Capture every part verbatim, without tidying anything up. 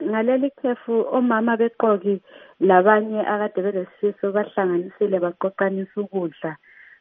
ngaleli khefu omama beqoki labanye akade belesifiso bahlanganisile baqoqanisa ukudla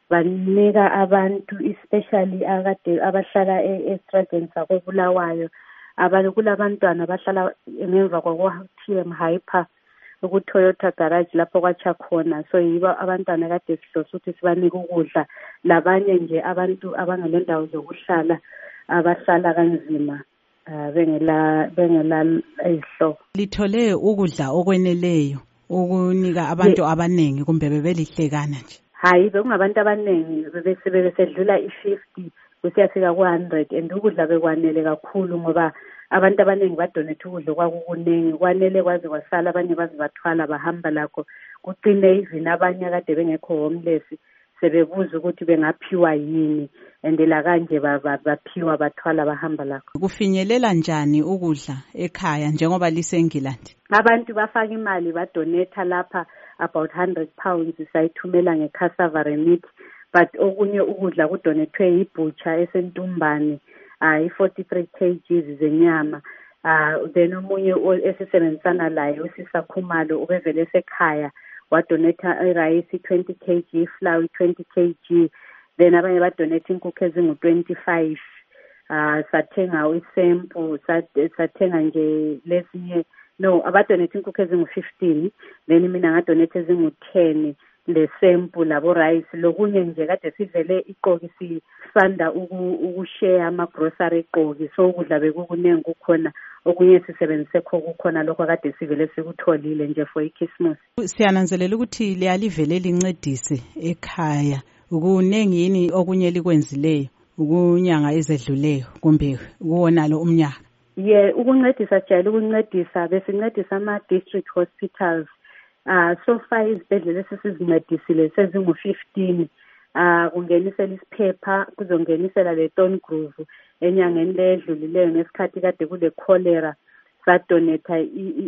banika abantu especially akade abahlala e-Estradeni sakobulawayo abantu kulabantwana abahlala ngemva kwa-T M Hyper ku-Toyota garage lapho kwatsha khona so yibo abantwana kade sihlose ukuthi sibanike ukudla labanye nje abantu abangalendawo zokuhlala abahlala kanzima uh, bengela bengela izihlo. Lithole ukudla okweneleyo ukunika abantu yeah. abanengi kumbe bebelihlekana nje? Hayi bekungabantu abanengi bebesedlula i-fifty kusiyafika ku-hundred and ukudla bekwanele kakhulu ngoba abantu abaningi badonate ukudla kwakukuningi kwanele kwaze kwasala abanye baze bathwala bahamba lakho kucine even abanye kade bengekho homeless sebebuza ukuthi bengaphiwa yini and la kanje baphiwa bathwala bahamba lakho. Kufinyelela njani ukudla ekhaya njengoba liseNgilandi? Abantu bafaka imali badonate lapha about one hundred pounds sayithumela ngecassava remit but okunye ukudla kudonethwe ibutcher esentumbane uh, i-forty-three kilograms zenyama uh, then omunye esisebenzisana laye usisakhumalo ubevele esekhaya wadonetha irayisi twenty kilograms, iflour twenty kilograms, then abanye badonetha inkukhu ezingu twenty-five uh, sathenga isempu sathenga nje lesinye no abadonetha inkukhu ezingu fifteen then mina ngadonetha ezingu ten le sample labo rice lokunye nje kade sivele iqoki sisanda ukushare ama grocery eqoki so ukudla bekukunengi kukhona okunye sisebenzise kho kukhona lokho kade sivele sikutholile nje for iChristmas. Siyananzelela ukuthi liyalivele lincedise ekhaya ukunengi yini okunye likwenzileyo ukunyanga ezedluleyo kumbe kuwona lo umnyaka? Yeah, ukuncedisa jayele ukuncedisa besincedisa ama district hospitals. Uh, so far izibhedlela sesizincedisile sezingu fifteen uh, kungenisela isiphepha kuzongenisela le Thorn Grove enyangeni ledlulileyo ngesikhathi kade kule cholera sadonetha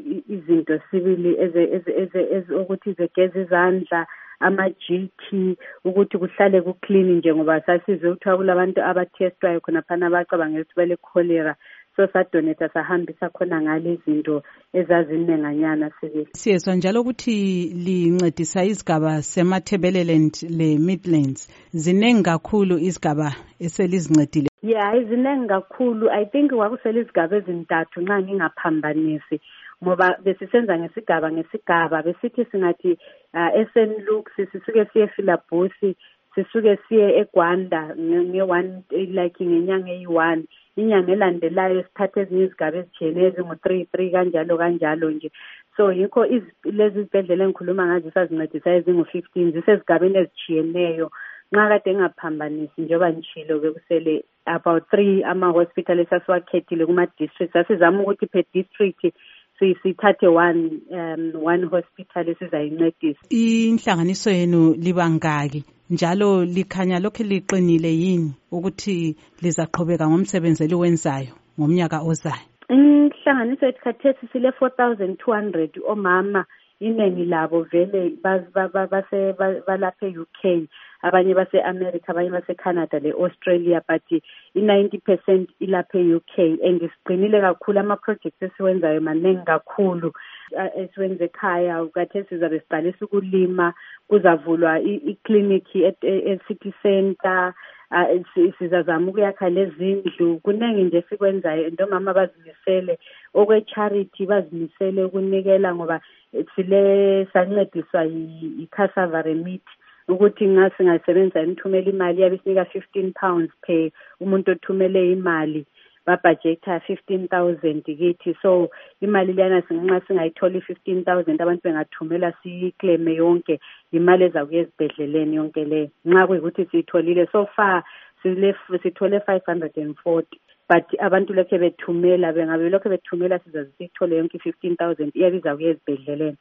izinto sibili eze ukuthi zegeza izandla ama-G T ukuthi kuhlale kuclean nje ngoba sasizwe ukuthi kulabantu abathestwayo khona phana abacabangela ukuthi bale cholera so sadonetha sahambisa khona ngale izinto ezazinenganyana sibili. Siyezwa njalo ukuthi lincedisa izigaba seMatabeleland le Midlands zinengi kakhulu izigaba eselizincedile. Yeah, izinengi kakhulu. I think kwakusele izigaba ezintathu nxa ngingaphambanisi ngoba besisenza ngesigaba ngesigaba besithi singathi uh, Saint Luke sisuke siye Philabusi sisuke siye eGwanda nge-one like ngenyanga eyi-one inyanga elandelayo sithathe ezinye izigaba ezijene ezingu three three kanjalo kanjalo nje so yikho lezi zibhedlela engikhuluma ngazo sazincedisa ezingu fifteen zisezigabeni ezijiyeneyo nxa kade ngaphambanisi njengoba nishilo bekusele about three ama-hospital esasiwakhethile kuma-district sasizama ukuthi per district sithathe one um one hospital esizayincedisa. Inhlanganiso yenu libangaki njalo likhanya lokho liqinile yini ukuthi lizaqhubeka ngomsebenzi eliwenzayo ngomnyaka ozayo? Inhlanganiso yethu khathesi sile four thousand two hundred omama inengi labo vele base balapha e-U K abanye base America abanye base Canada le Australia but i-ninety percent ilapha e-U K and isiqinile kakhulu ama projects esiwenzayo manengi kakhulu esiwenze ekhaya ukhathesi sizabe siqalisa ukulima kuzavulwa i-clinic e-City Center uh, sizazama ukuyakha lezindlu kunengi nje sikwenzayo ndomama bazimisele okwe-charity bazimisele ukunikela ngoba sile sancediswa i-cassava remit ukuthi nga singasebenza imithumela imali yabe sinika fifteen pounds per umuntu othumele imali babudgeta fifteen thousand kithi so imali liyana sinxa singayithola fifteen thousand abantu bengathumela siyiclaim yonke imali ezakuye ezibhedleleni yonke le nxa kuyikuthi siyitholile so far sile sithole five hundred forty but abantu lokho bethumela bengabe lokho bethumela sizazithole yonke fifteen thousand iyabiza kuye ezibhedleleni.